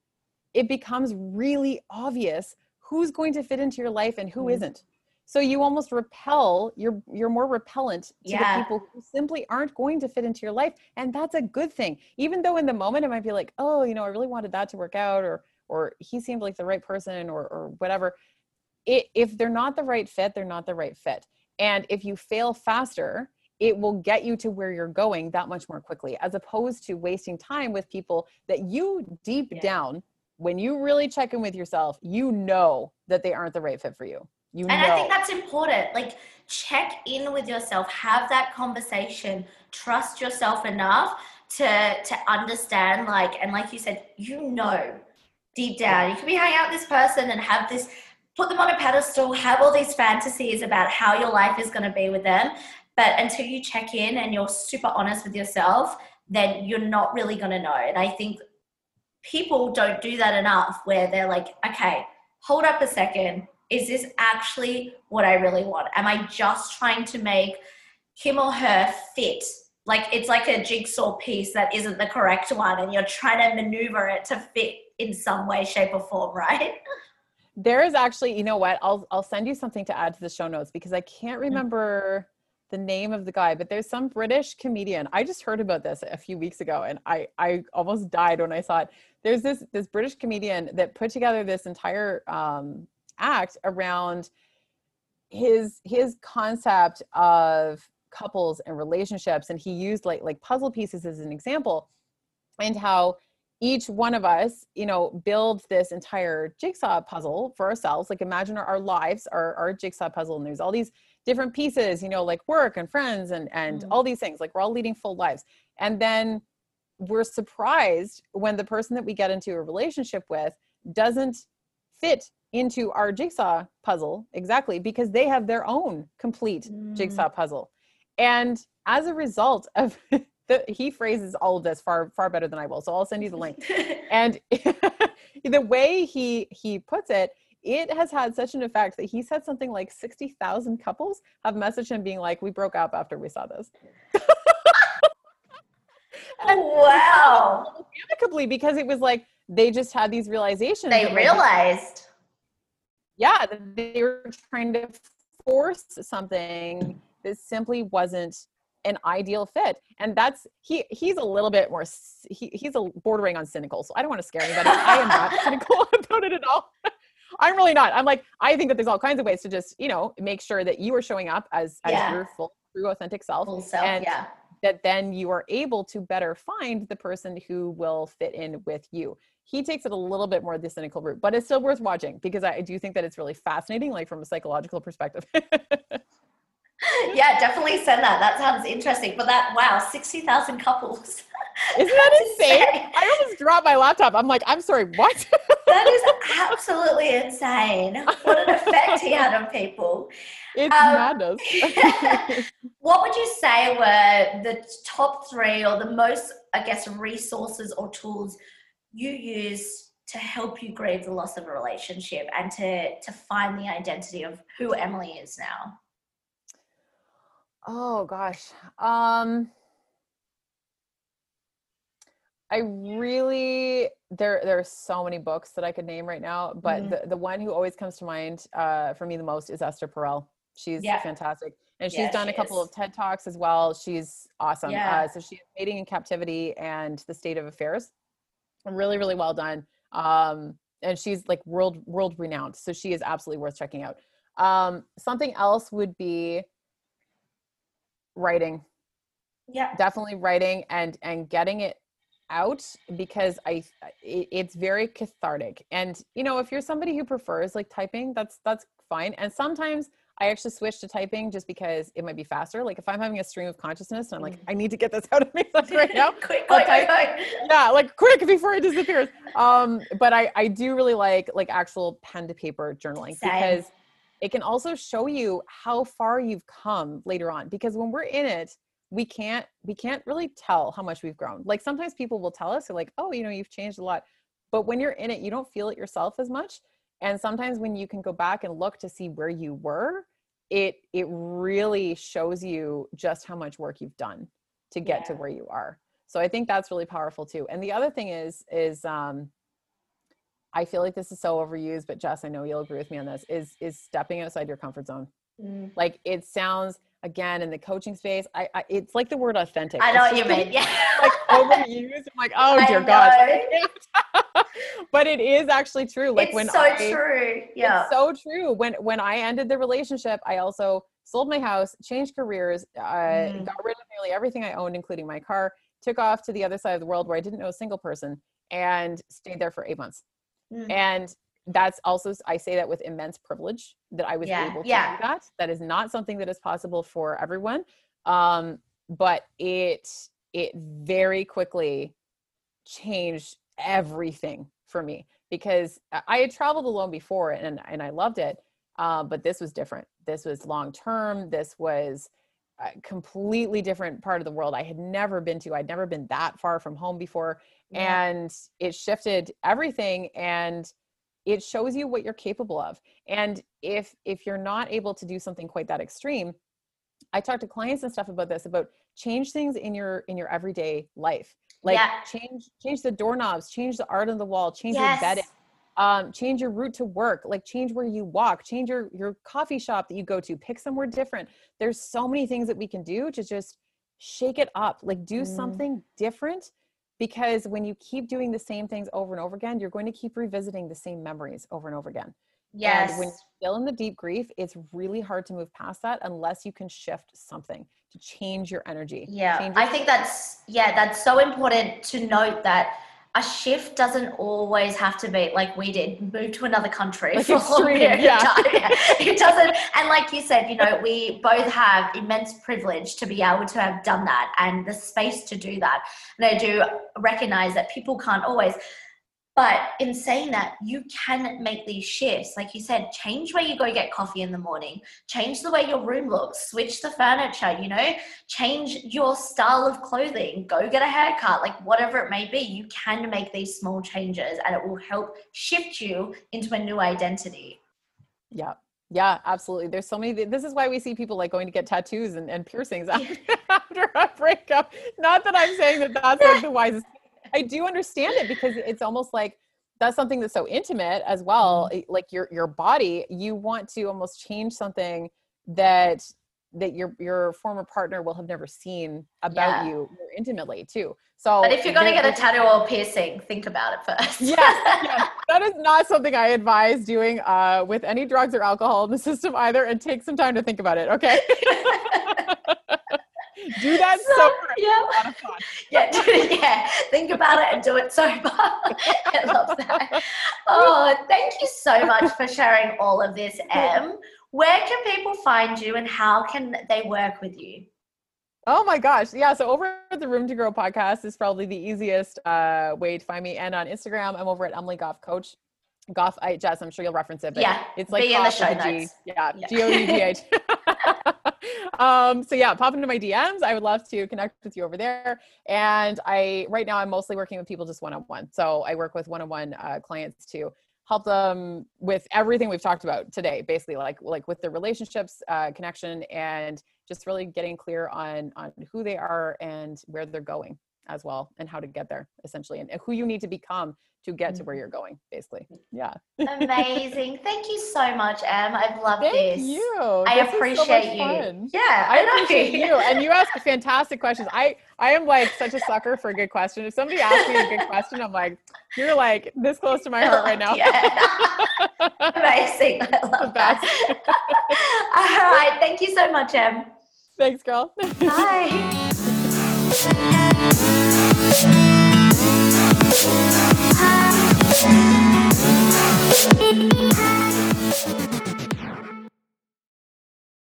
really obvious who's going to fit into your life and who isn't. So you almost repel, you're more repellent to the people who simply aren't going to fit into your life. And that's a good thing. Even though in the moment it might be like, oh, I really wanted that to work out, or he seemed like the right person, or whatever. If they're not the right fit, they're not the right fit. And if you fail faster, it will get you to where you're going that much more quickly, as opposed to wasting time with people that you deep down, when you really check in with yourself, that they aren't the right fit for you. I think that's important. Like, check in with yourself, have that conversation, trust yourself enough to understand, and like you said, deep down, you could be hanging out with this person and have this, put them on a pedestal, have all these fantasies about how your life is going to be with them. But until you check in and you're super honest with yourself, then you're not really going to know. And I think people don't do that enough, where they're like, okay, hold up a second. Is this actually what I really want? Am I just trying to make him or her fit? Like, it's like a jigsaw piece that isn't the correct one, and you're trying to maneuver it to fit in some way, shape, or form, right? There is actually, you know what? I'll send you something to add to the show notes, because I can't remember the name of the guy, but there's some British comedian. I just heard about this a few weeks ago, and I almost died when I saw it. There's this British comedian that put together this entire act around his concept of couples and relationships, and he used like puzzle pieces as an example, and how each one of us builds this entire jigsaw puzzle for ourselves. Like, imagine our lives are our jigsaw puzzle, and there's all these different pieces, like work and friends and all these things. Like, we're all leading full lives, and then we're surprised when the person that we get into a relationship with doesn't fit into our jigsaw puzzle exactly, because they have their own complete jigsaw puzzle. And as a result of he phrases all of this far better than I will, so I'll send you the link. And the way he puts it, it has had such an effect that he said something like 60,000 couples have messaged him being like, we broke up after we saw this. Wow. Amicably, because it was like they just had these realizations. They realized. Yeah, they were trying to force something that simply wasn't an ideal fit. And that's, he's a little bit more, he's a bordering on cynical. So I don't want to scare anybody. I am not cynical about it at all. I'm really not. I'm like, I think that there's all kinds of ways to just, make sure that you are showing up as your full, true, authentic self. Full self, that then you are able to better find the person who will fit in with you. He takes it a little bit more the cynical route, but it's still worth watching because I do think that it's really fascinating, like from a psychological perspective. Yeah, definitely send that. That sounds interesting. But that, wow, 60,000 couples. Isn't that insane? I almost dropped my laptop. I'm like, I'm sorry, what? That is absolutely insane. What an effect he had on people. It's madness. What would you say were the top 3 or the most, I guess, resources or tools you use to help you grieve the loss of a relationship and to find the identity of who Emily is now? Oh gosh. I really, there are so many books that I could name right now, but the one who always comes to mind for me the most is Esther Perel. She's fantastic. And she's done a couple of TED Talks as well. She's awesome. So she has Mating in Captivity and The State of Affairs. Really, really well done. And she's like world renowned. So she is absolutely worth checking out. Something else would be writing. Yeah, definitely writing and getting it out, because it's very cathartic. And you know, if you're somebody who prefers like typing, that's fine. And sometimes I actually switch to typing just because it might be faster. Like if I'm having a stream of consciousness and I'm like, I need to get this out of me like right now. quick. Yeah, like quick before it disappears. But I do really like actual pen to paper journaling. Same. Because it can also show you how far you've come later on. Because when we're in it, we can't really tell how much we've grown. Like sometimes people will tell us, they're like, oh, you know, you've changed a lot. But when you're in it, you don't feel it yourself as much. And sometimes when you can go back and look to see where you were, it really shows you just how much work you've done to get to where you are. So I think that's really powerful too. And the other thing is I feel like this is so overused, but Jess, I know you'll agree with me on this, is stepping outside your comfort zone. Like it sounds, again, in the coaching space, it's like the word authentic. I know what you mean. Yeah. Like overused. I'm like, oh dear God. But it is actually true. Like it's true. Yeah. It's so true. When I ended the relationship, I also sold my house, changed careers, got rid of nearly everything I owned, including my car, took off to the other side of the world where I didn't know a single person, and stayed there for 8 months. And that's also, I say that with immense privilege that I was able to do that. That is not something that is possible for everyone. But it very quickly changed everything for me, because I had traveled alone before and I loved it. But this was different. This was long-term. This was a completely different part of the world I had never been to. I'd never been that far from home before. And it shifted everything, and it shows you what you're capable of. And if you're not able to do something quite that extreme, I talk to clients and stuff about this, about change things in your everyday life. Like change the doorknobs, change the art on the wall, change your bedding, change your route to work, like change where you walk, change your coffee shop that you go to, pick somewhere different. There's so many things that we can do to just shake it up, like do something different. Because when you keep doing the same things over and over again, you're going to keep revisiting the same memories over and over again. Yes. And when you're still in the deep grief, it's really hard to move past that unless you can shift something to change your energy. Yeah. I think that's so important to note that a shift doesn't always have to be like we did, move to another country like for a long period of time. It doesn't. And like you said, you know, we both have immense privilege to be able to have done that and the space to do that. And I do recognize that people can't always. But in saying that, you can make these shifts. Like you said, change where you go get coffee in the morning, change the way your room looks, switch the furniture, you know, change your style of clothing, go get a haircut, like whatever it may be. You can make these small changes and it will help shift you into a new identity. Yeah. Yeah, absolutely. There's so many, this is why we see people like going to get tattoos and piercings after a breakup. Not that I'm saying that that's like the wisest. I do understand it, because it's almost like that's something that's so intimate as well. Like your body, you want to almost change something that your former partner will have never seen about you more intimately too. So, but if you're going to get a tattoo or piercing, think about it first. Yeah, that is not something I advise doing with any drugs or alcohol in the system either, and take some time to think about it. Okay. Do that sober. Yeah. A lot of fun. Yeah, think about it and do it sober. I love that. Oh, thank you so much for sharing all of this, Em. Where can people find you and how can they work with you? Oh my gosh. Yeah. So over at the Room to Grow podcast is probably the easiest way to find me. And on Instagram, I'm over at Emily Goff Coach. Goff, Jess, I'm sure you'll reference it, but Yeah, it's like be in the Goff show with a G. notes. Yeah, Yeah. Goudh. So yeah, pop into my DMs. I would love to connect with you over there. And right now I'm mostly working with people just one-on-one. So I work with one-on-one clients to help them with everything we've talked about today, basically like with their relationships, connection, and just really getting clear on who they are and where they're going as well, and how to get there essentially, and who you need to become to get to where you're going, basically. Yeah. Amazing. Thank you so much, Em. I've loved this. Thank you. I This appreciate was so much you. fun. Yeah, I appreciate you. And you ask fantastic questions. I am like such a sucker for a good question. If somebody asks me a good question, I'm like, you're like this close to my heart right now. Yeah. Amazing. I love that. All right. Thank you so much, Em. Thanks, girl. Bye.